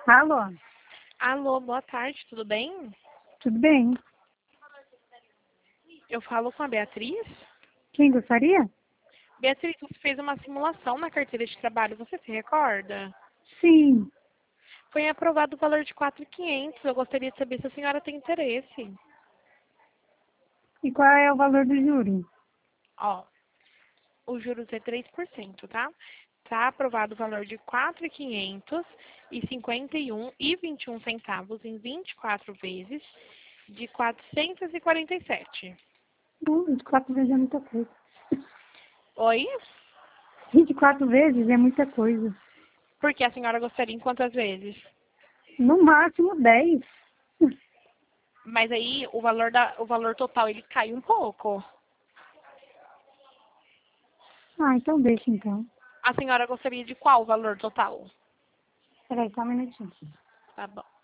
Alô, Alô, boa tarde, tudo bem? tudo bem? Eu falo com a Beatriz. Quem gostaria? Beatriz, você fez uma simulação na carteira de trabalho, você se recorda? Sim. Foi aprovado o valor de 4.500. Eu gostaria de saber se a senhora tem interesse. E qual é o valor do juro? Ó, os juros é 3%, tá? Tá aprovado o valor de 4.551,21 centavos em 24 vezes de 447. Não, 24 vezes é muita coisa. Oi? 24 vezes é muita coisa. Por que a senhora gostaria em quantas vezes? No máximo 10. Mas aí o valor total ele cai um pouco. Ah, então deixa então. A senhora gostaria de qual valor total? Peraí, só um minutinho. Tá bom.